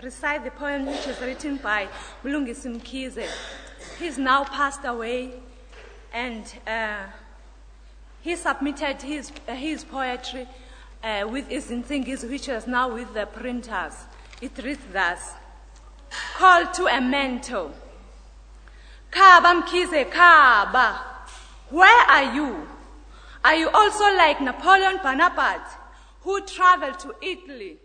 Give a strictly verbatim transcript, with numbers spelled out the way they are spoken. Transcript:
recite the poem which is written by Mlungisi Mkhize. He's now passed away, and uh, he submitted his, uh, his poetry uh, with Izintsingizi, which is now with the printers. It reads thus: Call to a mentor. Kaba Mkhize, Kaba, where are you? Are you also like Napoleon Bonaparte, who traveled to Italy